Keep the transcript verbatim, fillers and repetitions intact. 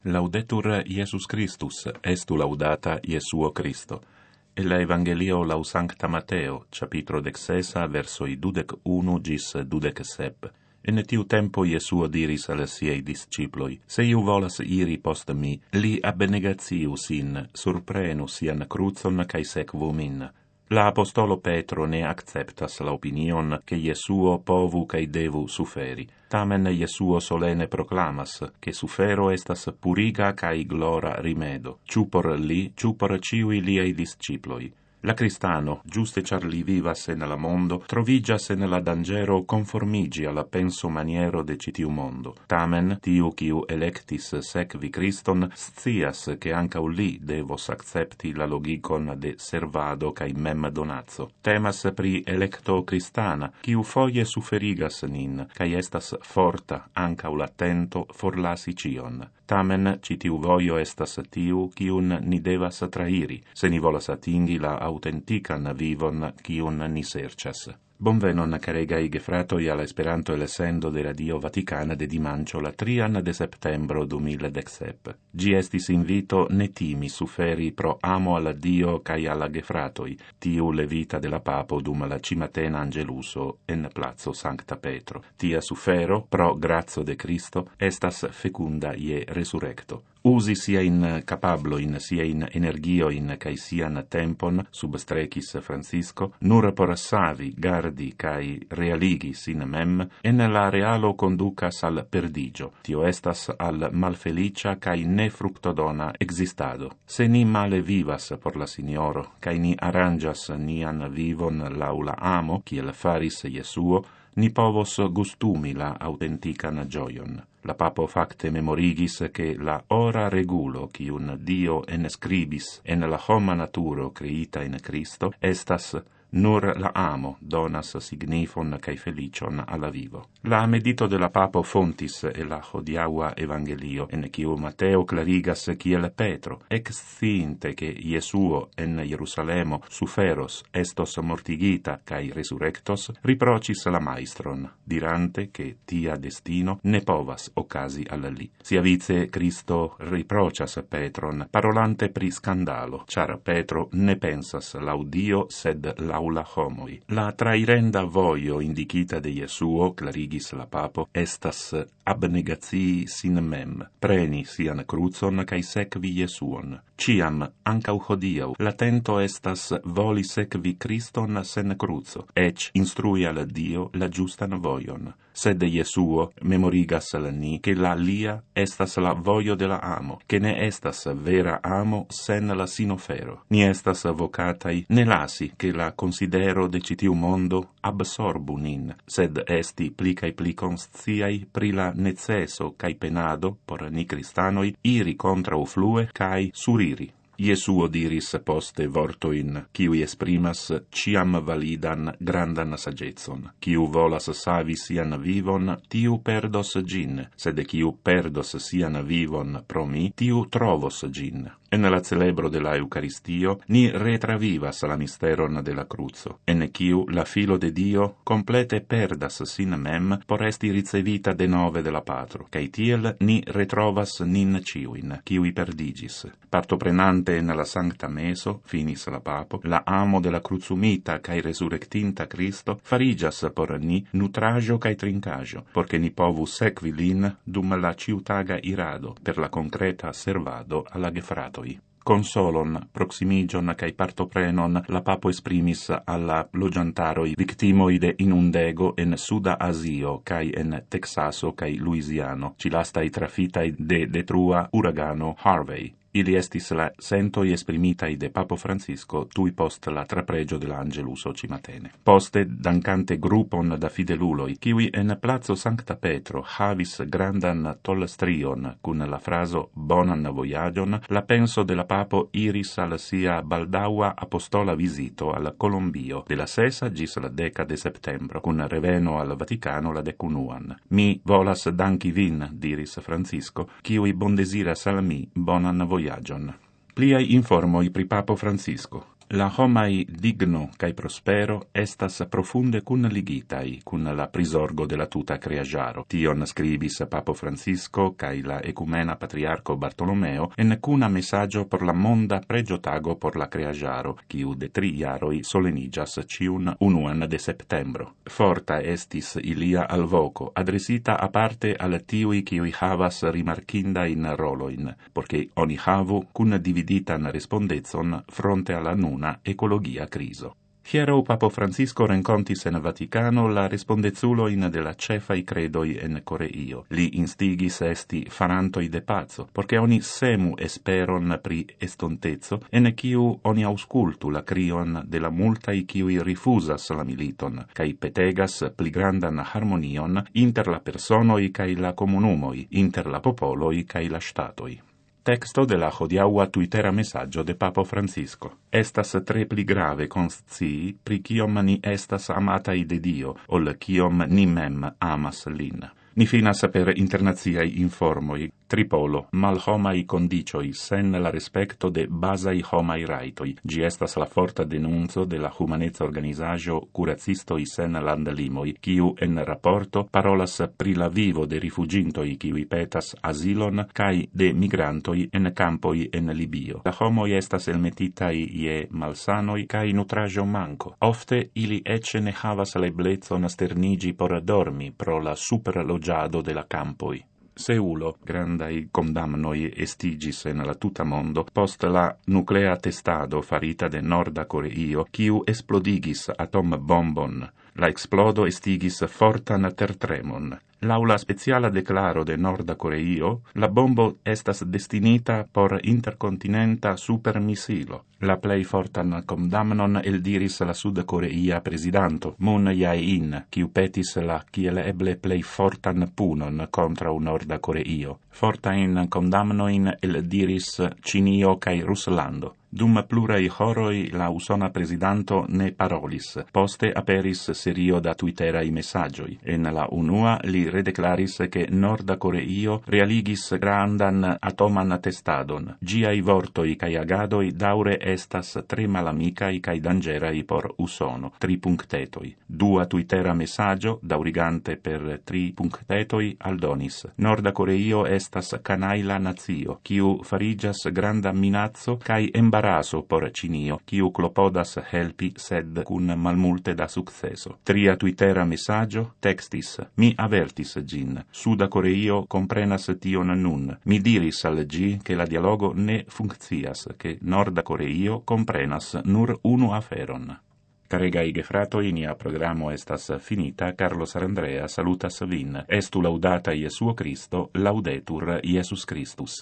Laudetur Iesus Christus, estu laudata Iesuo Christo. E la Evangelio lau Sancta Mateo, capitro dexesa, versoi dudec unu gis dudec sep. En tiu tempo Iesuo diris al siei disciploi, se iu volas iri post mi, li abnegacius in, surprenus ian crucon cae sequu min. La apostolo Petro ne acceptas la opinion che Iesuo povu cae devu suferi. Tamen Iesuo solene proclamas, che sufero estas puriga cae glora rimedo, ciu por li, ciu por ciui liei disciploi. La Cristano, giuste char li vivas en la mondo, trovigas en la dangero conformigi alla penso maniero de citiu mondo. Tamen, tiu quiu electis sekvi Christon, scias che ancau li devos accepti la logicon de servado cae mem donazzo. Temas pri electo Cristana, quiu foie suferigas nin, cae estas forta, ancau latento, forlasi cion. Tamen, citiu voio estas tiu, quiun ni devas trairi, se ni volas atingi la autentican vivon quiun ni sercias. Bonvenon, caregai gefratoi, alla Esperanto elesendo de Radio Vaticana de dimancio la trian de septembro du mil dexsep. Gi estis invito ne timi suferi pro amo alla Dio cae alla gefratoi, tiu levita de la papo dum la cimatena angeluso en plazo Sancta Petro. Tia sufero, pro grazzo de Cristo, estas fecunda ie resurrecto. Usi sia in capablo in sia in energio in cae sian tempon, substrecis Francisco, nur por savi, gardi cae realigi sin mem, en la realo conducas al perdigio. Tio estas al malfelicia cae ne fructodona existado. Se ni male vivas por la Signoro, cae ni arrangias nian vivon laula amo, kiel faris Iesuo, ni povos gustumi la autentican gioion. La papo facte memorigis che la ora regulo quiun Dio enscribis en la homa naturo creita in Cristo estas nur la amo donas signifon cae felicion alla vivo. La medito de la papo fontis e la hodiaua evangelio, en quiu Mateo clarigas kiel Petro, exciinte che Iesuo en Jerusalemo suferos estos mortigita cae resurrectos, riprocis la maestron, dirante che tia destino ne povas ocasi alla li. Sia vice Cristo riprocias Petron, parolante pri scandalo, char Petro ne pensas laudio sed la aula homoi. La trairenda voio indicita de Iesuo, clarigis la papo, estas abnegacii sin mem, preni sian crucon cae sekvi Iesuon. Ciam, ancau hodiau, latento estas voli sekvi Christon sen cruco, ec instrui al Dio la giustan voion. Sed Iesuo memorigas al ni che la lia estas la voio de la amo, che ne estas vera amo sen la sinofero. Ni estas vocatai ne lasi che la considero de citiu mondo absorbu nin, sed esti pli cae pli consciai pri la neceso cae penado por ni cristanoi iri contra o flue cae suriri. Iesuo diris poste vortoin, quiui esprimas ciam validan grandan sagetson. Quiu volas savi sian vivon, tiu perdos gin, sed quiu perdos sian vivon pro mi, tiu trovos gin. En la celebro de la Eucaristio, ni retravivas la misteron de la cruzo, en quiu la filo de Dio complete perdas sin mem por esti ricevita de nove de la Patro, cae tiel ni retrovas nin ciuin, quiui perdigis. Partoprenante en la Sancta Meso, finis la papo, la amo de la cruzumita cae resurrectinta Cristo farigas por ni nutrajo cae trincajo, porce ni povus sequi lin dum la ciutaga irado per la concreta servado alla gefrato. Consolon, proximigion cae partoprenon la papo esprimis alla logiantaroi victimoi de inundego en Suda Asio cae en Texaso cae Louisiano, cilastai trafitai de detrua uragano Harvey. Ili estis la sentoi esprimitai de Papo Francisco tui post la trapregio de l'Angeluso cimatene. Poste, dancante grupon da fideluloi, kiwi en plazo Sancta Petro havis grandan tolstrion cun la fraso bonan voyagion, la penso de la Papo iris al sia baldaua apostola visito al Colombio de la sesa gis la deca de septembro, cun reveno al Vaticano la decunuan. Mi volas danki vin, diris Francisco, kiwi bondesiras al mi bonan voyagion. Pliai informoi pri Papo Francisco. La homai digno cae prospero estas profunde cun ligitai cun la prisorgo de la tuta creagiaro. Tion scribis Papo Francisco cae la ecumena patriarco Bartolomeo en cuna messaggio por la monda pregiotago por la creagiaro, quiu de tri jaroi solenigas ciun unuan de septembro. Forta estis ilia alvoco, adresita aparte al tiui quiui havas rimarkinda in roloin, porque oni havu cun dividitan respondezon fronte alla nun ecologia criso. Hiero Papo Francisco rencontis en Vaticano la respondezuloin de la cefai credoi en Coreio. Li instigis esti farantoi de pazo, porque oni semu esperon pri estontezo, en ciu oni auscultu la crion de la multai ciui rifusas la militon, cae petegas pli grandan harmonion inter la personoi cae la comunumoi, inter la popoloi cae la statoi. Texto de la hodiaua Twittera messaggio de Papo Francisco. Estas tre pli grave conscii pri ciom ni estas amatai de Dio, ol ciom ni mem amas lin. Ni finas per internaziai informoi, tripolo, malhomai condicioi sen la respecto de basai homai raitoi. Gi estas la forta denunzo de la humanezza organizajo Curacistoi sen landlimoi, kiu en rapporto parolas pri la vivo de rifugintoi kiui petas asilon kai de migrantoi en campoi en Libio. La homoi estas elmetitai ie malsanoi kai nutrajo manco. Ofte ili ecce ne havas la eblezon sternigi por dormi pro la superlogiado de la campoi. Seulo, grandai condamnoi estigis en la tuta mondo, post la nuclea testado farita de Norda Coreio, quiu esplodigis atom bombon. La explodo estigis fortan tertremon. Laula speciala declaro de Norda Coreio, la bombo estas destinita por intercontinenta supermissilo. La plei fortan condamnon eldiris la Sud Coreia presidanto, Moon Jae-in, quiu petis la kiel eble plei fortan punon contra Norda Coreio. Fortain condamnoin eldiris Cinio cae Ruslando. Dum plurai horoi la usona presidanto ne parolis. Poste aperis serio da twitterai messaggioi. En la unua li redeclaris che Norda Coreio realigis grandan atoman testadon. Giai vortoi cae agadoi daure estas tre malamicai cae dangerai por usono. Tri punctetoi. Dua twittera messaggio, daurigante per tri punctetoi, aldonis. Norda Coreio estas canaila nazio, quiu farigas granda minazzo cae embaraso por Cinio, quiu clopodas helpi sed cun malmulte da successo. Tria twittera messaggio, textis, mi avertis gin. Suda Coreio comprenas tion nun. Mi diris al gi che la dialogo ne funccias, che Norda Coreio comprenas nur unu aferon. Caregai gefratoi, nia programo estas finita. Carlos Arandrea salutas vin. Estu laudata Iesuo Cristo, laudetur Iesus Christus.